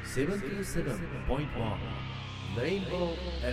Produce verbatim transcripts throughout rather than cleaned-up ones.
セブンティーセブンポイントワン Rainbow エフエム。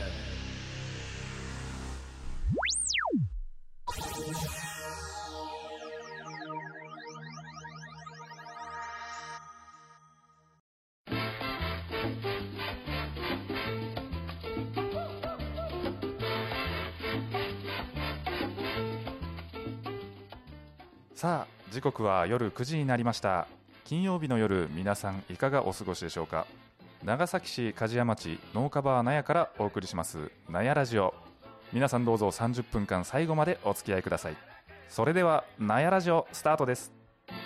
さあ時刻は夜くじになりました。金曜日の夜、皆さんいかがお過ごしでしょうか。長崎市梶屋町農家バー納屋からお送りします納屋ラジオ。皆さんどうぞさんじゅっぷんかん最後までお付き合いください。それでは納屋ラジオスタートです。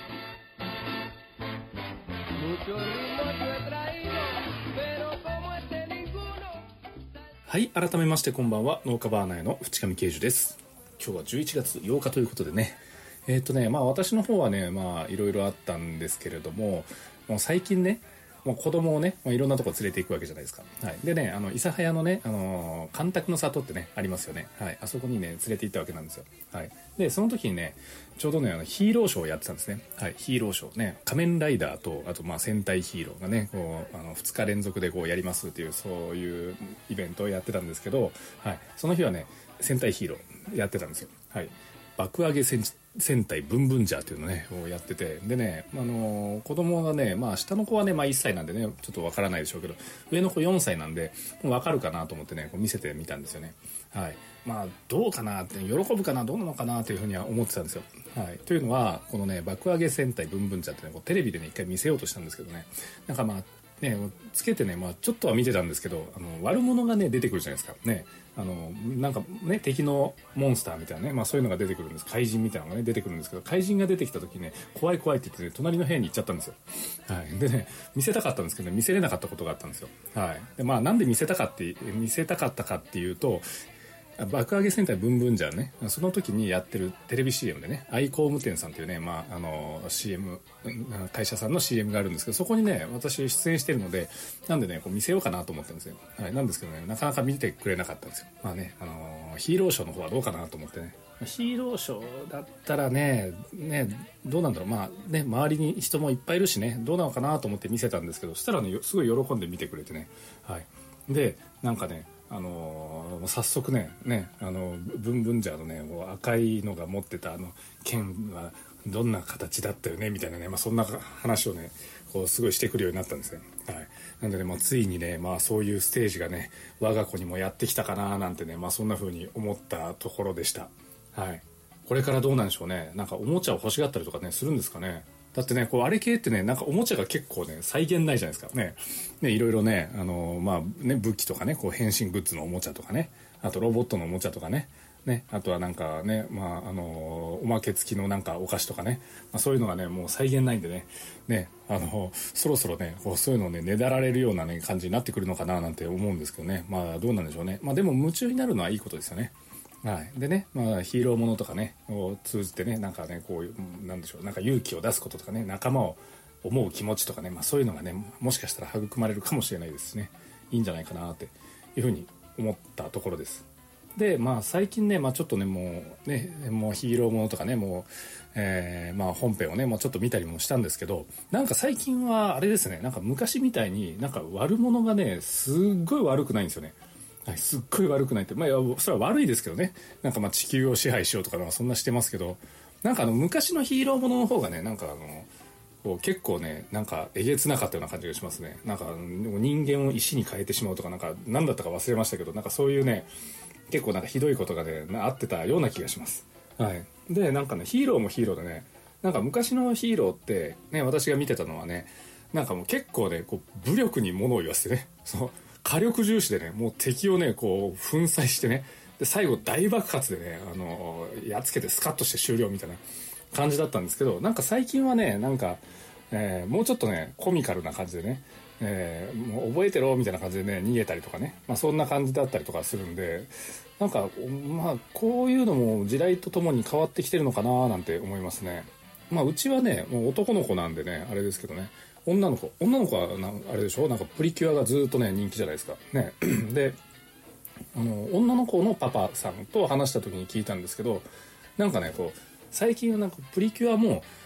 はい、改めましてこんばんは、農家バー納屋の淵上啓司です。今日はじゅういちがつようかということでね、えっとねまあ私の方はねまあいろいろあったんですけれども、もう最近ねもう子供をね、まあ、いろんなとこ連れて行くわけじゃないですか。はい。でね、あの諫早のね、あの干拓の里ってねありますよね。はい。あそこにね連れて行ったわけなんですよ。はい。でその時にねちょうどねあのヒーローショーをやってたんですね。はい。ヒーローショーね、仮面ライダーとあとまあ戦隊ヒーローがねこうあのふつか連続でこうやりますっていうそういうイベントをやってたんですけど、はい。その日はね戦隊ヒーローやってたんですよ。はい。爆上げ戦戦隊ブンブンジャーっていうのねをやってて、でね、あのー、子供がねまあ下の子はねまあいっさいなんでねちょっとわからないでしょうけど、上の子よんさいなんでわかるかなと思ってねこう見せてみたんですよね。はい。まあどうかなって、喜ぶかなどうなのかなというふうには思ってたんですよ。はい。というのはこのね爆上げ戦隊ブンブンジャーってねこうテレビでね一回見せようとしたんですけどね、なんかまあね、つけてね、まあ、ちょっとは見てたんですけど、あの悪者がね出てくるじゃないですかね。あのなんかね敵のモンスターみたいなね、まあ、そういうのが出てくるんです。怪人みたいなのがね出てくるんですけど、怪人が出てきた時ね怖い怖いって言ってね隣の部屋に行っちゃったんですよ。はい。でね見せたかったんですけどね見せれなかったことがあったんですよ。はい。でまあなんで見せたかって見せたかったかっていうと、爆上げ戦隊ブンブンジャーね、その時にやってるテレビ シーエム でね、愛工務店さんっていうね、まあ、あの、シーエム、会社さんの シーエム があるんですけど、そこにね、私出演してるので、なんでね、こう見せようかなと思ってるんですよ。はい。なんですけどね、なかなか見てくれなかったんですよ。まあね、あの、ヒーローショーの方はどうかなと思ってね。ヒーローショーだったらね、ね、どうなんだろう。まあね、周りに人もいっぱいいるしね、どうなのかなと思って見せたんですけど、そしたらね、すごい喜んで見てくれてね。はい。で、なんかね、あのー、早速ねねあのブンブンジャーのねこう赤いのが持ってたあの剣はどんな形だったよねみたいなね、まあ、そんな話をねこうすごいしてくるようになったんですね。はい。なんでね、まあ、ついにね、まあ、そういうステージがね我が子にもやってきたかななんてね、まあ、そんな風に思ったところでした。はい。これからどうなんでしょうね。なんかおもちゃを欲しがったりとかねするんですかね。だってね、こう、あれ系ってね、なんかおもちゃが結構ね、再現ないじゃないですか。ね。ね、いろいろね、あのー、まあ、ね、武器とかね、こう、変身グッズのおもちゃとかね、あとロボットのおもちゃとかね、ね、あとはなんかね、まあ、あのー、おまけ付きのなんかお菓子とかね、まあ、そういうのがね、もう再現ないんでね、ね、あのー、そろそろね、こう、そういうのをね、ねだられるようなね、感じになってくるのかななんて思うんですけどね。まあ、どうなんでしょうね。まあ、でも夢中になるのはいいことですよね。はい。でね、まあ、ヒーローものとかね、を通じてね、なんかね、こういう、なんでしょう、なんか勇気を出すこととかね、仲間を思う気持ちとかね、まあそういうのがね、もしかしたら育まれるかもしれないですしね、いいんじゃないかなっていうふうに思ったところです。で、まあ最近ね、まあちょっとね、もうね、もうヒーローものとかね、もう、えー、まあ本編をね、もうちょっと見たりもしたんですけど、なんか最近はあれですね、なんか昔みたいになんか悪者がね、すっごい悪くないんですよね。はい、すっごい悪くないって、まあ、それは悪いですけどね。なんかまあ地球を支配しようとか、そんなしてますけど、なんかあの昔のヒーローものの方がね、なんかあの、こう結構ね、なんかえげつなかったような感じがしますね。なんか人間を石に変えてしまうとか、なんか何だったか忘れましたけど、なんかそういうね、結構なんかひどいことがね、あってたような気がします。はい。で、なんかね、ヒーローもヒーローでね、なんか昔のヒーローってね、私が見てたのはね、なんかもう結構ね、こう武力に物を言わせてね、そう、火力重視でね、もう敵をね、こう、粉砕してね、で、最後大爆発でね、あの、やっつけてスカッとして終了みたいな感じだったんですけど、なんか最近はね、なんか、えー、もうちょっとね、コミカルな感じでね、えー、もう覚えてろみたいな感じでね、逃げたりとかね、まあそんな感じだったりとかするんで、なんか、まあ、こういうのも時代とともに変わってきてるのかななんて思いますね。まあ、うちはね、もう男の子なんでね、あれですけどね、女の子女の子はなあれでしょ、なんかプリキュアがずっとね人気じゃないですかね。で、あの女の子のパパさんと話した時に聞いたんですけど、なんかねこう最近はなんかプリキュアも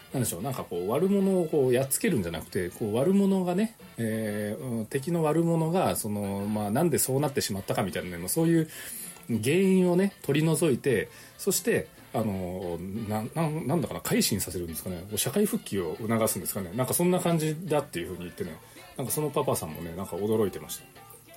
なんでしょう、なんかこう悪者をこうやっつけるんじゃなくて、こう悪者がね、えー、敵の悪者がその、まあ、なんでそうなってしまったかみたいなね、そういう原因をね取り除いて、そしてあの な, な, なんだかな改心させるんですかね、社会復帰を促すんですかね、なんかそんな感じだっていう風に言ってね、なんかそのパパさんもねなんか驚いてました。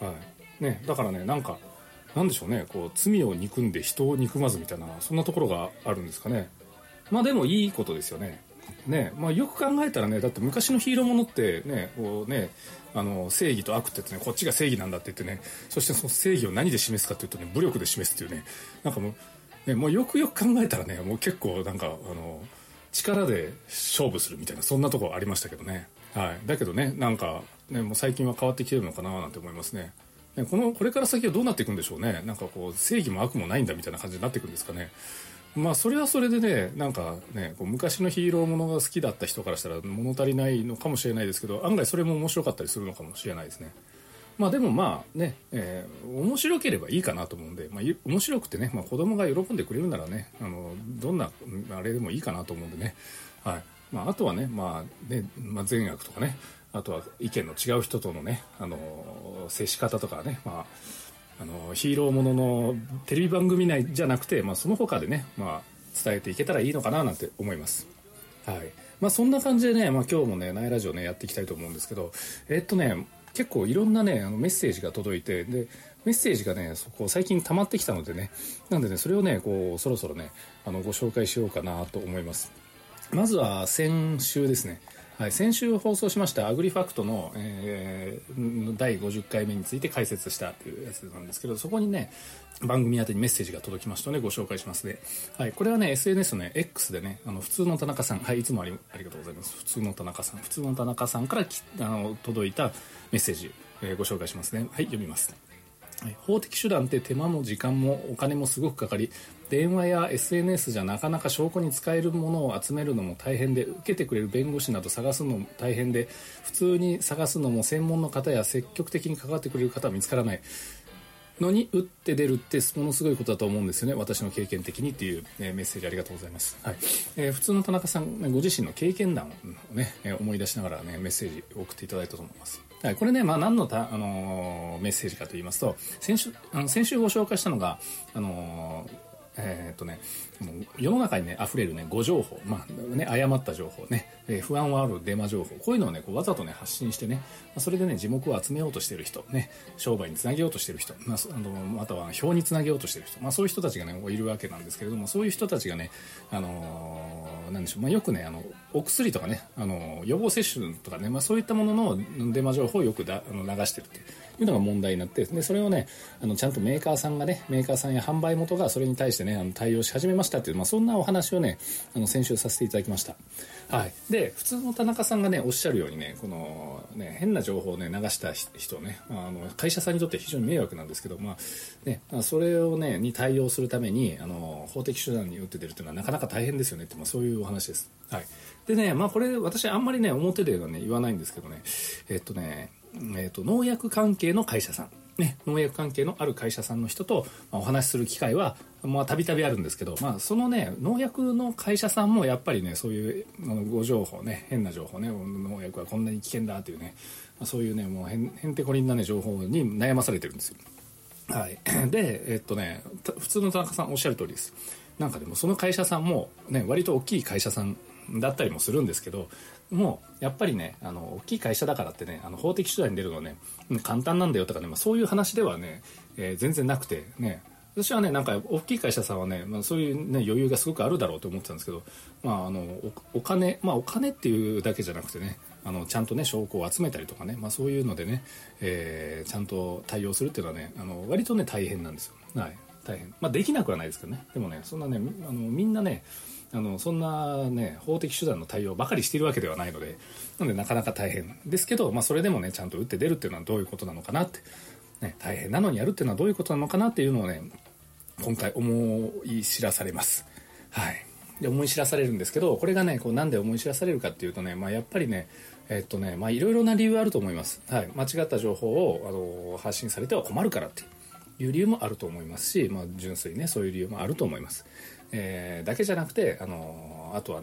はいね、だからねなんかなんでしょうね、こう罪を憎んで人を憎まずみたいな、そんなところがあるんですかね。まあでもいいことですよね。ね、まあ、よく考えたらね、だって昔のヒーローものってね、こうね、あの正義と悪って言ってね、こっちが正義なんだって言ってね、そしてその正義を何で示すかっていうとね、武力で示すっていうね、なんかもう、ね、もうよくよく考えたらね、もう結構なんかあの力で勝負するみたいな、そんなところありましたけどね。はい。だけどね、なんかね、もう最近は変わってきてるのかななんて思いますね。ね、このこれから先はどうなっていくんでしょうね。なんかこう正義も悪もないんだみたいな感じになっていくんですかね。まあそれはそれでね、なんかね、こう昔のヒーローものが好きだった人からしたら物足りないのかもしれないですけど、案外それも面白かったりするのかもしれないですね。まあでもまあね、えー、面白ければいいかなと思うんで、まあ、面白くてね、まあ、子供が喜んでくれるならね、あのどんなあれでもいいかなと思うんでね、はい。まあ、あとはね、まあね、まあ、善悪とかね、あとは意見の違う人とのね、あの接し方とかね、まああのヒーローもののテレビ番組内じゃなくて、まあ、その他でね、まあ、伝えていけたらいいのかななんて思います。はい。まあそんな感じでね、まあ、今日もねナイラジオねやっていきたいと思うんですけど、えっとね結構いろんなねあのメッセージが届いて、でメッセージがねそこ最近溜まってきたのでね、なんでねそれをねこうそろそろねあのご紹介しようかなと思います。まずは先週ですね。はい、先週放送しましたアグリファクトの、えー、だいごじゅっかいめについて解説したというやつなんですけど、そこにね番組宛てにメッセージが届きましたのでご紹介しますね。はい、これはね エスエヌエス の、ね、X でねあの普通の田中さん、はい、いつもあり、ありがとうございます。普通の田中さん普通の田中さんからきあの届いたメッセージ、えー、ご紹介しますね。はい、読みます。法的手段って手間も時間もお金もすごくかかり、電話や エスエヌエス じゃなかなか証拠に使えるものを集めるのも大変で、受けてくれる弁護士など探すのも大変で、普通に探すのも専門の方や積極的に関わってくれる方は見つからないのに、打って出るってものすごいことだと思うんですよね、私の経験的にっていう、えー、メッセージありがとうございます。はい。えー、普通の田中さんご自身の経験談をね、えー、思い出しながらねメッセージを送っていただいたと思います。はい、これね、まあ、何のた、あのー、メッセージかと言いますと、先週あの先週ご紹介したのが、あのーえーっとね、世の中にね溢れるね誤情報、まあね、誤った情報ね、えー、不安はあるデマ情報、こういうのをねこうわざとね発信してね、まあ、それでね耳目を集めようとしている人ね、商売につなげようとしている人、まあ、あのまたは票につなげようとしている人、まあ、そういう人たちがねいるわけなんですけれども、そういう人たちがね、あのー、なんでしょう、まあ、よくねあのお薬とかね、あの予防接種とかね、まあ、そういったもののデマ情報をよくだあの流してるっていうのが問題になって、でそれをねあのちゃんとメーカーさんがねメーカーさんや販売元がそれに対してねあの対応し始めましたっていう、まあ、そんなお話をねあの先週させていただきました。はい。で普通の田中さんがねおっしゃるようにね、このね変な情報をね流した人ね、あの会社さんにとって非常に迷惑なんですけど、まあねそれをねに対応するためにあの法的手段に打って出るっていうのはなかなか大変ですよねって、まあ、そういうお話です。はい。でね、まあこれ私あんまりね表ではね言わないんですけどね、えっとねえっと農薬関係の会社さんね、農薬関係のある会社さんの人と、まあ、お話しする機会はたびたびあるんですけど、まあ、そのね農薬の会社さんもやっぱりねそういうあのご情報ね、変な情報ね、農薬はこんなに危険だというね、まあ、そういうねもうへんへんてこりんなね情報に悩まされてるんですよ。はい。でえっとね普通の田中さんおっしゃる通りです。なんかでもその会社さんもね割と大きい会社さんだったりもするんですけど、もうやっぱりねあの大きい会社だからってねあの法的手段に出るのはね簡単なんだよとかね、まあ、そういう話ではね、えー、全然なくてね、私はねなんか大きい会社さんはね、まあ、そういう、ね、余裕がすごくあるだろうと思ってたんですけど、まあ、あの お, お金まあお金っていうだけじゃなくてね、あのちゃんとね証拠を集めたりとかね、まあ、そういうのでね、えー、ちゃんと対応するっていうのはねあの割とね大変なんですよ。はい、大変、まあ、できなくはないですけどね、でもねそんなねあのみんなねあのそんなね法的手段の対応ばかりしているわけではないので、なのでなかなか大変ですけど、まあ、それでもねちゃんと打って出るっていうのはどういうことなのかなって、ね、大変なのにやるっていうのはどういうことなのかなっていうのをね今回思い知らされます。はい。で思い知らされるんですけど、これがねこうなんで思い知らされるかっていうとね、まあ、やっぱりねえっとねまあいろいろな理由あると思います。はい。間違った情報をあの発信されては困るからっていう理由もあると思いますし、まあ、純粋にねそういう理由もあると思います。えー、だけじゃなくて、あのー、あとはね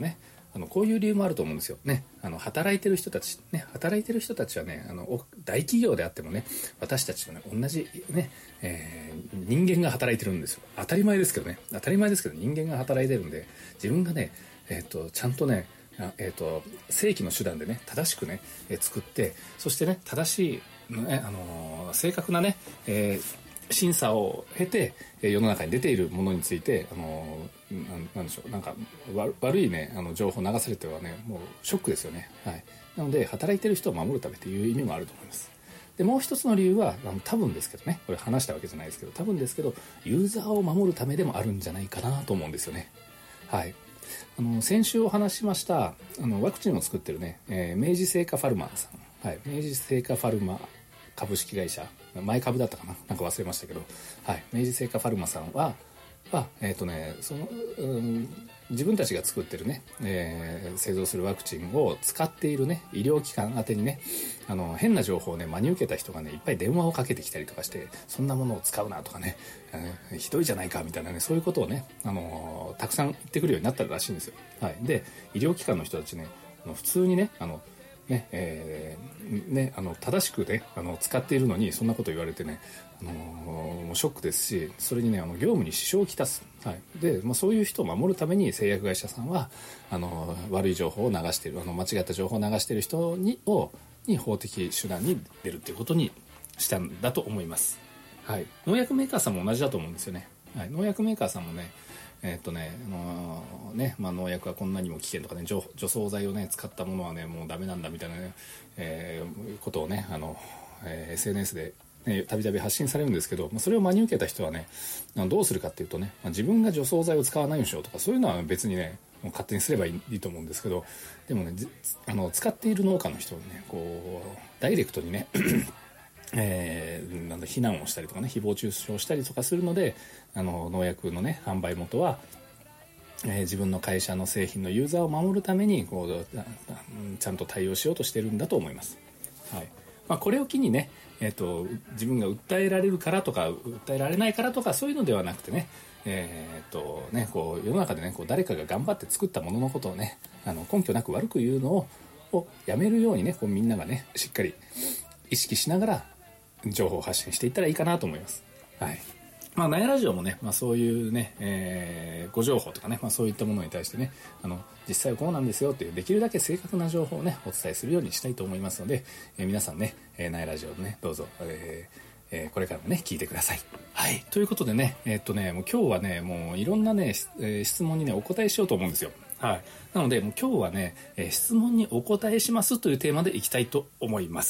あのこういう理由もあると思うんですよね。あの働いてる人たちね、働いてる人たちはね、あの大企業であってもね、私たちとね同じね、えー、人間が働いてるんですよ。当たり前ですけどね、当たり前ですけど人間が働いてるんで、自分がね、えっとちゃんとね、えっと正規の手段でね正しくね、えー、作って、そしてね正しい、ね、あのー、正確なね、えー審査を経て世の中に出ているものについて、あのな, なんでしょうなんか悪いねあの情報を流されてはねもうショックですよね。はい、なので働いてる人を守るためという意味もあると思います。でもう一つの理由はあの多分ですけどね、これ話したわけじゃないですけど多分ですけどユーザーを守るためでもあるんじゃないかなと思うんですよね。はい、あの先週お話ししましたあのワクチンを作ってるね、えー、明治製菓ファルマさん、はい、明治製菓ファルマ株式会社、前株だったかな、なんか忘れましたけど、はい、明治製菓ファルマさんは、はえっとね、その、うん、自分たちが作ってるね、えー、製造するワクチンを使っているね、医療機関宛てにね、あの変な情報をね真に受けた人がねいっぱい電話をかけてきたりとかして、そんなものを使うなとかね、えー、ひどいじゃないかみたいなね、そういうことをね、あのー、たくさん言ってくるようになったらしいんですよ。はい、で医療機関の人たちね、あの普通にね、あのねえー、ねあの正しくねあの使っているのにそんなこと言われてね、あのー、もうショックですし、それにねあの業務に支障をきたす、はい、で、まあ、そういう人を守るために製薬会社さんはあのー、悪い情報を流している、あの間違った情報を流している人にをに法的手段に出るっていうことにしたんだと思います。はい、農薬メーカーさんも同じだと思うんですよね。はい、農薬メーカーさんもねえーっとねあのーねまあ、農薬はこんなにも危険とかね、除除草剤をね使ったものはねもうダメなんだみたいなね、えー、ことをねあの、えー、エスエヌエス でねたびたび発信されるんですけど、まあ、それを真に受けた人はねどうするかっていうとね、まあ、自分が除草剤を使わないようにしようとかそういうのは別にねもう勝手にすればいい、いいと思うんですけど、でもねあの使っている農家の人をねこうダイレクトにねえー、なんだ非難をしたりとかね誹謗中傷したりとかするので、あの農薬のね販売元は、えー、自分の会社の製品のユーザーを守るためにこうちゃんと対応しようとしてるんだと思います。はい、まあ、これを機にね、えーと、自分が訴えられるからとか訴えられないからとかそういうのではなくてね、えーとね、こう世の中でねこう誰かが頑張って作ったもののことをねあの根拠なく悪く言うのををやめるようにねこうみんながねしっかり意識しながら情報を発信していったらいいかなと思います。はい。まあ、ナヤラジオもね、まあ、そういうね、えー、ご情報とかね、まあ、そういったものに対してね、あの、実際はこうなんですよっていう、できるだけ正確な情報をね、お伝えするようにしたいと思いますので、えー、皆さんね、えー、ナヤラジオね、どうぞ、えーえー、これからもね、聞いてください。はい。ということでね、えー、っとね、もう今日はね、もういろんなね、えー、質問にね、お答えしようと思うんですよ。はい。なので、もう今日はね、えー、質問にお答えしますというテーマでいきたいと思います。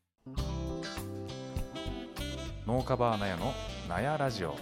農家バーナヤのナヤラジオ。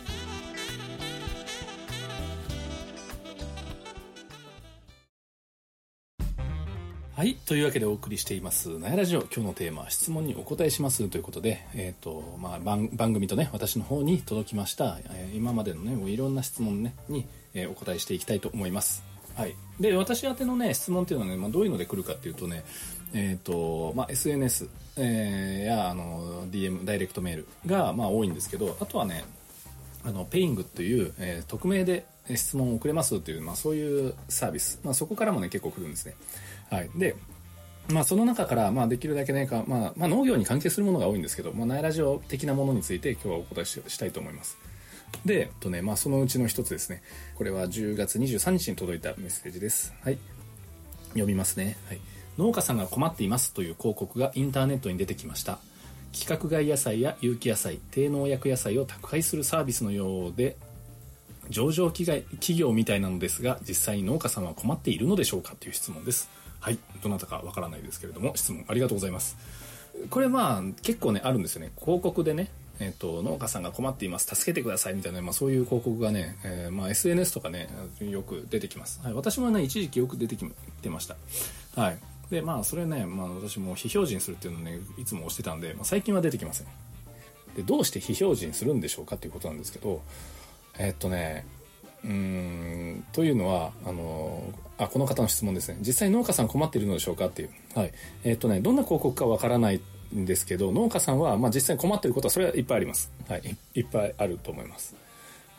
はい、というわけでお送りしていますナヤラジオ、今日のテーマは質問にお答えしますということで、えーとまあ、番, 番組とね私の方に届きました、えー、今までのねいろんな質問、ね、に、えー、お答えしていきたいと思います。はい、で私宛てのね質問っていうのはね、まあ、どういうので来るかっていうとね、えーとまあ、エスエヌエス、えー、やあの ディーエム ダイレクトメールが、まあ、多いんですけど、あとはねあのペイングという、えー、匿名で質問を送れますという、まあ、そういうサービス、まあ、そこからもね結構来るんですね。はい、でまあ、その中から、まあ、できるだけねか、まあまあ、農業に関係するものが多いんですけど、まあ、ナヤラジオ的なものについて今日はお答え し, したいと思います。で、とねまあ、そのうちの一つですね、これはじゅうがつにじゅうさんにちに届いたメッセージです。はい、読みますね。はい、農家さんが困っていますという広告がインターネットに出てきました。規格外野菜や有機野菜、低農薬野菜を宅配するサービスのようで上場企業みたいなのですが、実際に農家さんは困っているのでしょうかという質問です。はい、どなたかわからないですけれども質問ありがとうございます。これまあ結構ねあるんですよね。広告でね、えー、と農家さんが困っています助けてくださいみたいな、まあ、そういう広告がね、えーまあ、エスエヌエス とかねよく出てきます。はい、私もね一時期よく出てきてました。はい、でまあそれね、まあ、私も非表示にするっていうのをねいつも押してたんで、まあ、最近は出てきません。でどうして非表示にするんでしょうかっていうことなんですけど、えー、っとねうーんというのはあのあこの方の質問ですね。実際農家さん困っているのでしょうかっていう、はいえーっとね、どんな広告かわからないんですけど、農家さんは、まあ、実際に困っていることはそれはいっぱいあります。はい、いっぱいあると思います。はい、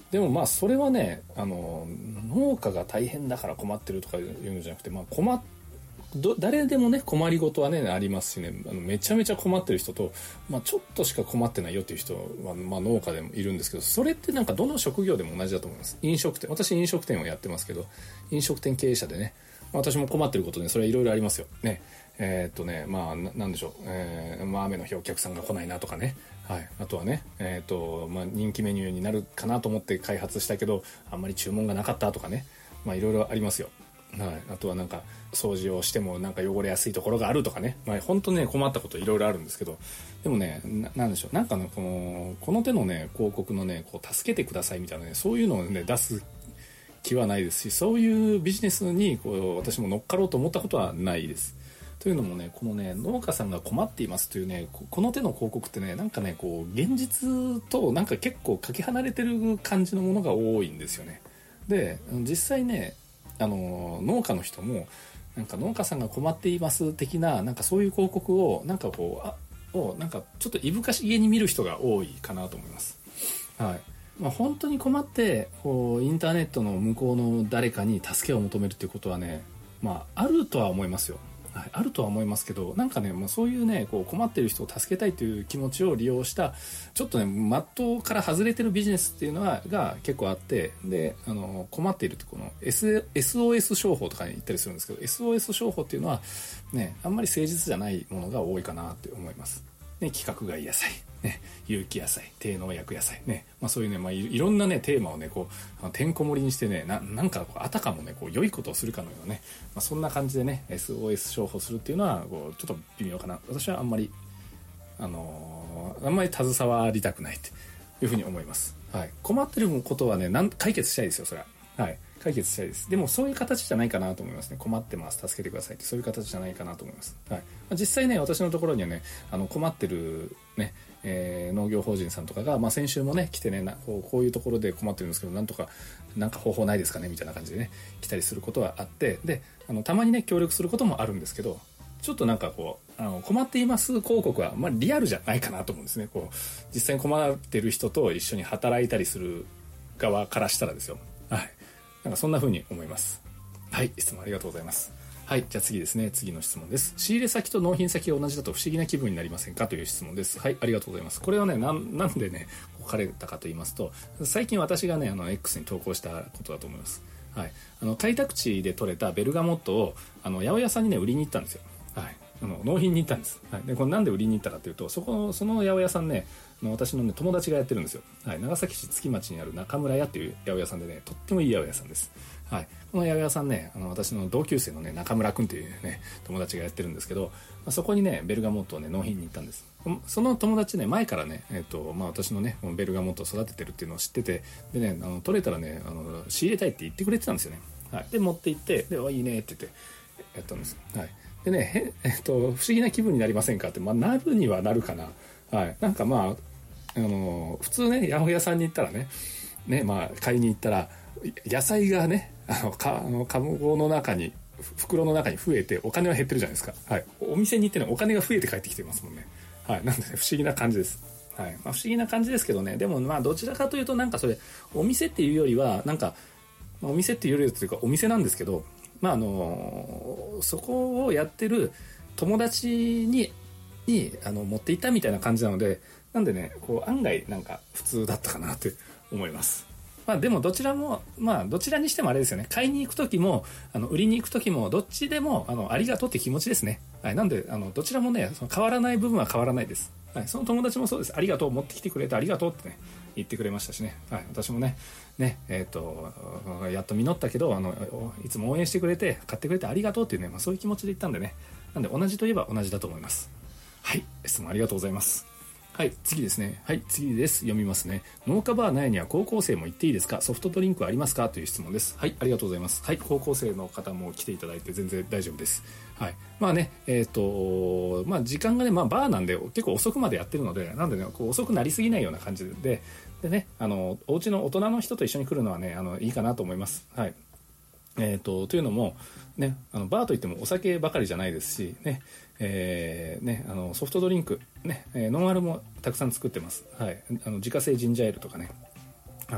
でもまあそれはね、あの農家が大変だから困ってるとかいうのじゃなくて、まあ、困っど誰でもね困りごとはねありますしね、あのめちゃめちゃ困ってる人と、まあ、ちょっとしか困ってないよっていう人は、まあ、農家でもいるんですけど、それってなんかどの職業でも同じだと思います。飲食店、私飲食店をやってますけど、飲食店経営者でね、私も困ってることね、それはいろいろありますよね。えー、っとねまあ な, なんでしょう、えーまあ、雨の日お客さんが来ないなとかね、はい、あとはね、えーっとまあ、人気メニューになるかなと思って開発したけどあんまり注文がなかったとかね、まあいろいろありますよ。はい、あとはなんか掃除をしてもなんか汚れやすいところがあるとかね、まあ、本当ね困ったこといろいろあるんですけど、でもね な, なんでしょう、なんかねこのこの手のね広告のねこう助けてくださいみたいなね、そういうのをね出す気はないですし、そういうビジネスにこう私も乗っかろうと思ったことはないです。というのもね、このね農家さんが困っていますというねこの手の広告ってね、なんかねこう現実となんか結構かけ離れてる感じのものが多いんですよね。で実際ね、あの農家の人もなんか農家さんが困っています的ななんかそういう広告をなんかこうあをなんかちょっといぶかしげに見る人が多いかなと思います。はい。まあ、本当に困ってこうインターネットの向こうの誰かに助けを求めるっていうことはね、まああるとは思いますよ。はい、あるとは思いますけど、なんかね、まあ、そういうねこう困ってる人を助けたいという気持ちを利用したちょっとね真っ当から外れてるビジネスっていうのはが結構あって、であの困っているってこの エスエスオーエス 商法とかに言ったりするんですけど、 エスオーエス 商法っていうのはねあんまり誠実じゃないものが多いかなって思います。ね、規格外野菜、ね、有機野菜、低農薬野菜、ね、まあ、そういうね、まあ、い, いろんなねテーマをねこうてんこ盛りにしてね な, なんかこうあたかもねこう良いことをするかのようなね、まあ、そんな感じでね エスオーエス 商法するっていうのはこうちょっと微妙かな。私はあんまりあのー、あんまり携わりたくないというふうに思います。はい、困ってることはねなん解決したいですよ、それは。はい、解決したいです。でもそういう形じゃないかなと思いますね。困ってます、助けてくださいって、そういう形じゃないかなと思います。はい、まあ、実際ね私のところにはねあの困ってるね、えー、農業法人さんとかが、まあ、先週もね来てねなこうこういうところで困ってるんですけどなんとかなんか方法ないですかねみたいな感じでね来たりすることはあって、であのたまにね協力することもあるんですけど、ちょっとなんかこうあの困っています広告は、まあ、リアルじゃないかなと思うんですね。こう実際に困ってる人と一緒に働いたりする側からしたらですよ。はい、なんかそんな風に思います。はい、質問ありがとうございます。はい、じゃあ次ですね。次の質問です。仕入れ先と納品先が同じだと不思議な気分になりませんかという質問です。はい、ありがとうございます。これはね、な ん, なんでね書かれたかと言いますと、最近私がねあの X に投稿したことだと思います。はい、あの開拓地で採れたベルガモットをあの八百屋さんにね売りに行ったんですよ。はい、あの納品に行ったんです。はい、でこれなんで売りに行ったかというと、そこその八百屋さんね私の、ね、友達がやってるんですよ。はい、長崎市月町にある中村屋っていう八百屋さんでねとってもいい八百屋さんです。はい、この八百屋さんねあの私の同級生のね中村くんっていうね友達がやってるんですけど、まあ、そこにねベルガモットをね納品に行ったんです。その友達ね前からね、えーとまあ、私のねベルガモットを育ててるっていうのを知ってて、でねあの取れたらねあの仕入れたいって言ってくれてたんですよね。はい、で持って行ってでいいねって言ってやったんです。はい、でねえっと不思議な気分になりませんかって、まあ、なるにはなるかな。はい、なんかまああの普通ね八百屋さんに行ったらねね、まあ、買いに行ったら野菜がねあのかあのカゴの中に袋の中に増えてお金は減ってるじゃないですか。はい、お店に行ってねお金が増えて帰ってきてますもんね。はい、なんで、ね、不思議な感じです。はい、まあ、不思議な感じですけどね、でもまあどちらかというとなんかそれお店っていうよりはなんかお店っていうよりというかお店なんですけど、まああのそこをやってる友達ににあの持っていったみたいな感じなので、なんでねこう案外なんか普通だったかなって思います。まあでもどちらもまあどちらにしてもあれですよね。買いに行く時もあの売りに行く時もどっちでもあのありがとうって気持ちですね。はい、なんであのどちらもねその変わらない部分は変わらないです。はい、その友達もそうです。ありがとう持ってきてくれてありがとうってね言ってくれましたしね。はい、私もねねえっとやっと実ったけどあのいつも応援してくれて買ってくれてありがとうっていうね、まあ、そういう気持ちで言ったんでね。なんで同じといえば同じだと思います。はい、質問ありがとうございます。はい、次ですね。はい、次です。読みますね。農家バー内には高校生も行っていいですか？ソフトドリンクはありますか？という質問です。はい、ありがとうございます。はい、高校生の方も来ていただいて全然大丈夫です。はい、まあね、えっと、まあ時間がね、まあバーなんで結構遅くまでやってるので、なんでね、こう遅くなりすぎないような感じで、でね、あの、お家の大人の人と一緒に来るのはね、あの、いいかなと思います。はい。えっと、というのも、ね、あのバーといってもお酒ばかりじゃないですし、ね、えーね、あのソフトドリンク、ねえー、ノンアルもたくさん作ってます。はい、あの自家製ジンジャーエールとかね、はい、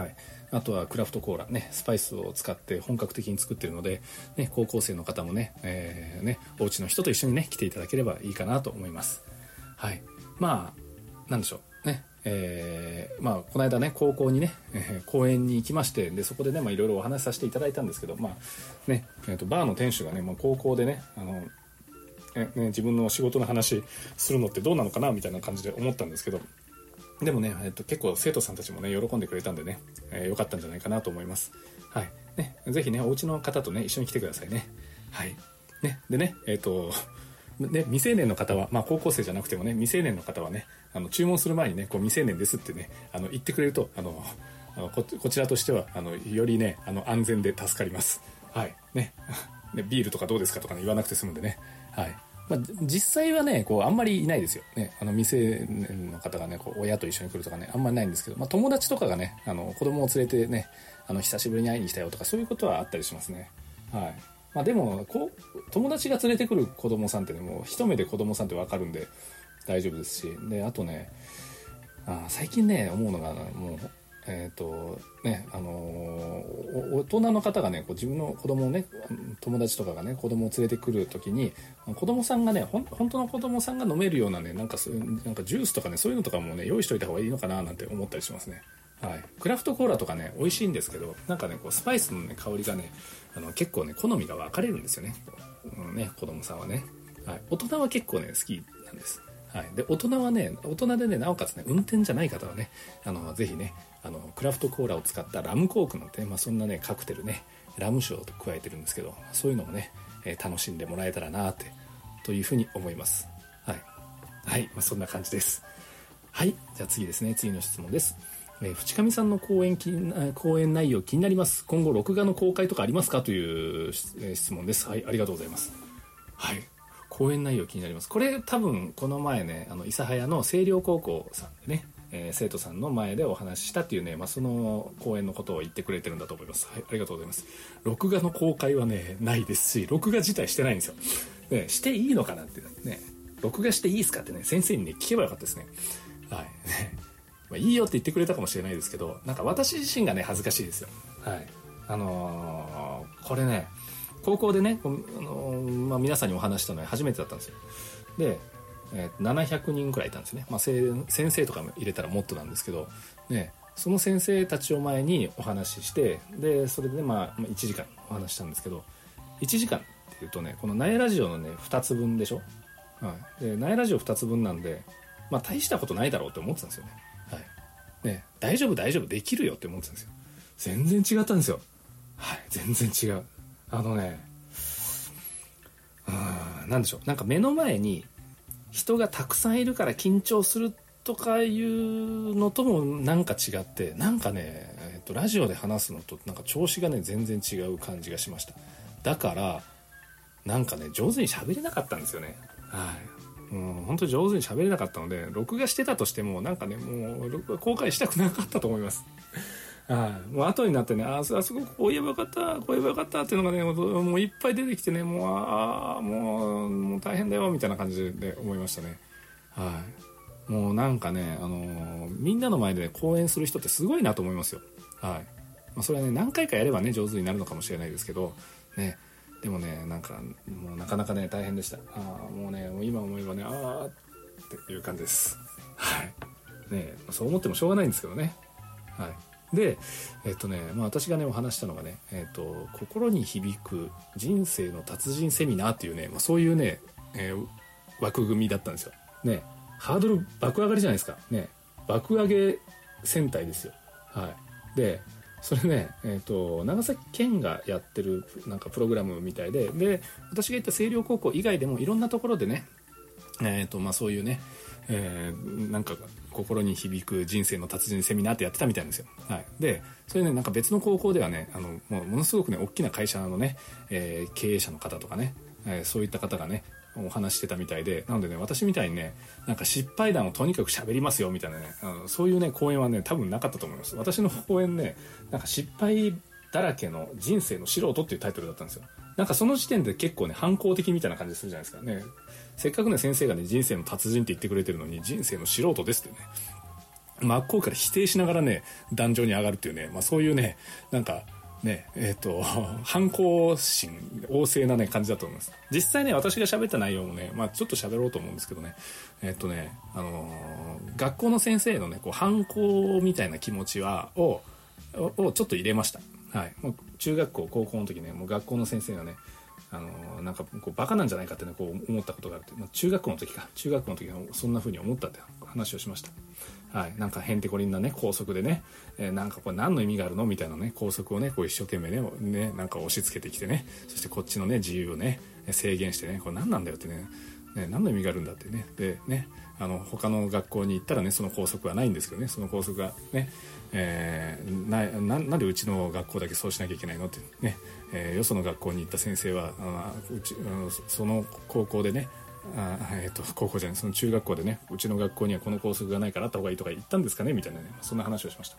あとはクラフトコーラね、スパイスを使って本格的に作ってるので、ね、高校生の方もね、えー、ね、お家の人と一緒にね来ていただければいいかなと思います。はい。まあなんでしょうね、えー、まあこの間ね高校にね、えー、公園に行きまして、でそこでねまあいろいろお話しさせていただいたんですけど、まあね、えーとバーの店主がね、まあ、高校でねあのえね自分の仕事の話するのってどうなのかなみたいな感じで思ったんですけど、でもね、えっと、結構生徒さんたちもね喜んでくれたんでね、えー、よかったんじゃないかなと思います。はいね、ぜひねお家の方とね一緒に来てくださいね。はいね、でねえっとね、未成年の方は、まあ、高校生じゃなくてもね未成年の方はねあの注文する前にねこう未成年ですってねあの言ってくれるとあのあの こ, こちらとしてはあのよりねあの安全で助かります。はいねね、ビールとかどうですかとか、ね、言わなくて済むんでね。はい、まあ、実際はねこうあんまりいないですよ、ね、あの未成年の方がねこう親と一緒に来るとかねあんまりないんですけど、まあ、友達とかがねあの子供を連れてねあの久しぶりに会いに来たよとかそういうことはあったりしますね。はい、まあ、でもこう友達が連れてくる子供さんってねもう一目で子供さんって分かるんで大丈夫ですし、であとねあ最近ね思うのがもうえーとねあのー、大人の方がねこう自分の子供をね友達とかがね子供を連れてくるときに子供さんがねほん本当の子供さんが飲めるようなねなんかそういうなんかジュースとかねそういうのとかもね用意しといた方がいいのかななんて思ったりしますね。はい、クラフトコーラとかね美味しいんですけどなんかねこうスパイスの、ね、香りがねあの結構ね好みが分かれるんですよね、うん、ね子供さんはね、はい、大人は結構ね好きなんです。はい、で大人はね大人でねなおかつね運転じゃない方はねあのぜひねあのクラフトコーラを使ったラムコークなんて、まあ、そんなねカクテルねラム酒を加えてるんですけどそういうのもね、えー、楽しんでもらえたらなってというふうに思います。はい、はいまあ、そんな感じです。はい、じゃあ次ですね次の質問です。えー、淵上さんの講演き講演内容気になります。今後録画の公開とかありますかという、えー、質問です。はい、ありがとうございます。はい、講演内容気になります。これ多分この前ねあの諫早の星稜高校さんでね、えー、生徒さんの前でお話ししたっていうね、まあ、その講演のことを言ってくれてるんだと思います。はい、ありがとうございます。録画の公開はねないですし録画自体してないんですよ、ね、していいのかなってね録画していいですかってね先生にね聞けばよかったですね。はいまあ、いいよって言ってくれたかもしれないですけどなんか私自身がね恥ずかしいですよ。はいあのー、これね高校でね、あのーまあ、皆さんにお話したのは初めてだったんですよ。で、えー、ななひゃくにんくらいいたんですね、まあ、先生とかも入れたらもっとなんですけど、ね、その先生たちを前にお話ししてでそれで、ねまあ、いちじかんお話ししたんですけどいちじかんっていうとねこの苗ラジオのねふたつぶんでしょ、はい、で苗ラジオふたつぶんなんで、まあ、大したことないだろうって思ってたんですよね。はいね、大丈夫大丈夫できるよって思ってたんですよ。全然違ったんですよ。はい全然違う。あのねうんなんでしょうなんか目の前に人がたくさんいるから緊張するとかいうのともなんか違ってなんかね、えっと、ラジオで話すのとなんか調子がね全然違う感じがしました。だからなんかね上手に喋れなかったんですよね。はいもう本当に上手に喋れなかったので録画してたとしてもなんかねもう録画公開したくなかったと思います。はい、もう後になってねああすごくこう言えばよかったこう言えばよかったっていうのがねもういっぱい出てきてねもうああもうもう大変だよみたいな感じで思いましたね。はいもうなんかね、あのー、みんなの前で、ね、講演する人ってすごいなと思いますよ。はいまあ、それはね何回かやればね上手になるのかもしれないですけどねでもねなんかもうなかなかね大変でした。ああもうねもう今思えばねああっていう感じです。はいねそう思ってもしょうがないんですけどね。はいでえっとねまあ私がねお話したのがねえっと心に響く人生の達人セミナーっていうね、まあ、そういうね、えー、枠組みだったんですよ。ねハードル爆上がりじゃないですかね爆上げ戦隊ですよ。はいでそれね、えー、と長崎県がやってるなんかプログラムみたいでで私が行った星稜高校以外でもいろんなところでね、えーとまあ、そういうね、えー、なんか心に響く人生の達人セミナーってやってたみたいなんですよ。はい、でそれねなんか別の高校ではねあのもうものすごくね大きな会社のね、えー、経営者の方とかね、えー、そういった方がねお話してたみたいでなのでね私みたいにねなんか失敗談をとにかく喋りますよみたいなねあのそういうね講演はね多分なかったと思います。私の講演ねなんか失敗だらけの人生の素人っていうタイトルだったんですよ。なんかその時点で結構ね反抗的みたいな感じするじゃないですかね。せっかくね先生がね人生の達人って言ってくれてるのに人生の素人ですってね真っ向から否定しながらね壇上に上がるっていうね、まあ、そういうねなんかねえっと反抗心旺盛なね感じだと思います。実際ね私が喋った内容もね、まあ、ちょっと喋ろうと思うんですけどねえっとねあのー、学校の先生のねこう反抗みたいな気持ちはををちょっと入れました。はい、もう中学校高校の時ねもう学校の先生がねあのー、なんかこうバカなんじゃないかってねこう思ったことがあるって、まあ、中学校の時か中学校の時はそんな風に思ったって話をしました。はい、なんかへんてこりんなね校則でね、えー、なんかこれ何の意味があるのみたいなね校則をねこう一生懸命ねねなんか押し付けてきてね、そしてこっちのね自由をね制限してねこれ何なんだよってねね何の意味があるんだってねでねあの他の学校に行ったらねその校則はないんですけどね、その校則がね、えー、な, な, なんでうちの学校だけそうしなきゃいけないのってね、えー、よその学校に行った先生はあうちその高校でねあえー、と高校じゃないその中学校でねうちの学校にはこの校則がないからあった方がいいとか言ったんですかねみたいなねそんな話をしました。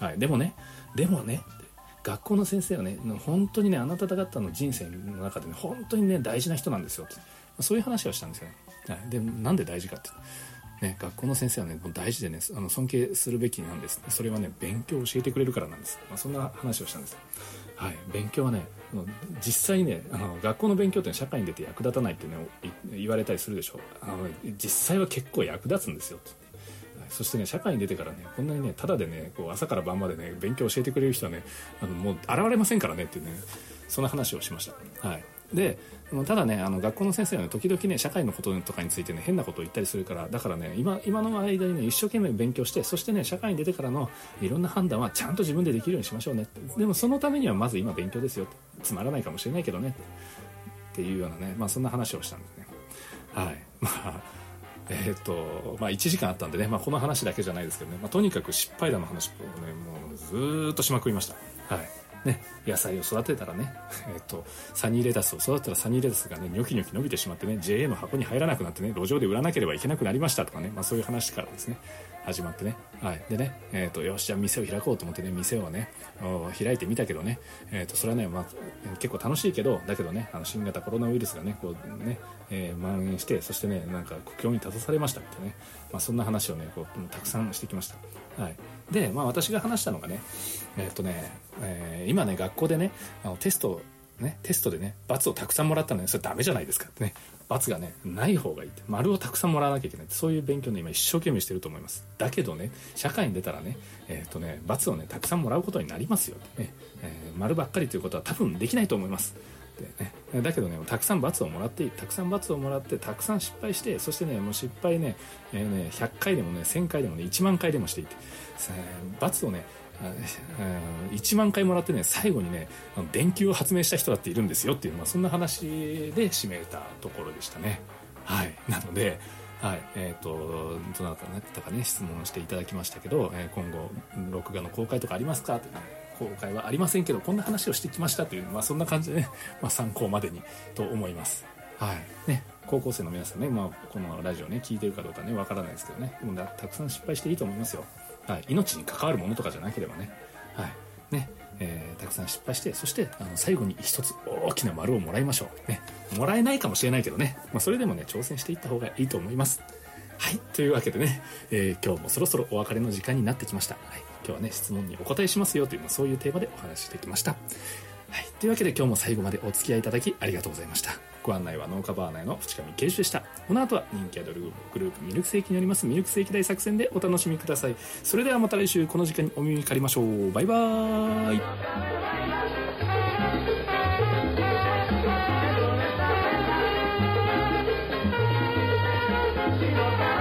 はい、でもねでもね学校の先生はね本当にねあなた方の人生の中でね本当にね大事な人なんですよってそういう話をしたんですよね。はい、でなんで大事かってね、学校の先生はねもう大事でねあの尊敬するべきなんです。それはね勉強を教えてくれるからなんです。まあ、そんな話をしたんです。はい、勉強はね実際にねあの学校の勉強って社会に出て役立たないって、ね、言われたりするでしょう。あの実際は結構役立つんですよ。そしてね社会に出てからねこんなにねただでねこう朝から晩までね勉強を教えてくれる人はねあのもう現れませんからねっていうねそんな話をしました。はい、でただねあの学校の先生はね時々ね社会のこととかについてね変なことを言ったりするからだからね 今, 今の間にね一生懸命勉強してそしてね社会に出てからのいろんな判断はちゃんと自分でできるようにしましょうね。でもそのためにはまず今勉強ですよ。つまらないかもしれないけどねっていうようなねまあそんな話をしたんですね。はいまあえーっとまあ、いちじかんあったんでね、まあ、この話だけじゃないですけどね、まあ、とにかく失敗談の話をねもうずーっとしまくりました。はいね、野菜を育てたらね、えーっとサニーレタスを育てたらサニーレタスがねニョキニョキ伸びてしまってね ジェーエー の箱に入らなくなってね路上で売らなければいけなくなりましたとかね、まあ、そういう話からですね始まってね、はい、でね、えー、とよしじゃあ店を開こうと思ってね店をね開いてみたけどね、えー、とそれはね、まあ、結構楽しいけどだけどねあの新型コロナウイルスがねこうね、えー、蔓延してそしてねなんか苦境に立たされましたってね、まあ、そんな話をねこうたくさんしてきました。はい、で、まあ、私が話したのがねえっ、ー、とね、えー、今ね学校でねあのテストね、テストでね罰をたくさんもらったのにそれダメじゃないですかってね罰がねない方がいいって丸をたくさんもらわなきゃいけないってそういう勉強ね今一生懸命してると思います。だけどね社会に出たらねえっ、ー、とね罰をねたくさんもらうことになりますよってね、えー、丸ばっかりということは多分できないと思いますで、ね、だけどねたくさん罰をもらってたくさん罰をもらってたくさん失敗してそしてねもう失敗ね,、えー、ねひゃっかいでもねせんかいでもねいちまんかいでもしていって罰をねいちまんかいもらってね最後にね電球を発明した人だっているんですよっていう、まあ、そんな話で締めたところでしたね。はいなのではいえー、とどなたかね質問していただきましたけど、えー、今後録画の公開とかありますかって、ね、公開はありませんけどこんな話をしてきましたという、まあ、そんな感じでね、まあ、参考までにと思います。はいね高校生の皆さんね、まあ、このラジオね聞いてるかどうかねわからないですけどねでもたくさん失敗していいと思いますよ。はい、命に関わるものとかじゃなければね、はいねえー、たくさん失敗してそしてあの最後に一つ大きな丸をもらいましょう、ね、もらえないかもしれないけどね、まあ、それでもね挑戦していった方がいいと思います。はいというわけでね、えー、今日もそろそろお別れの時間になってきました。はい、今日はね質問にお答えしますよという、まあ、そういうテーマでお話ししてきました。はい、というわけで今日も最後までお付き合いいただきありがとうございました。ご案内は農家バー内の淵上圭司でした。この後は人気アイドルグループミルクセーキによりますミルクセーキ大作戦でお楽しみください。それではまた来週この時間にお耳にかかりましょう。バイバーイ。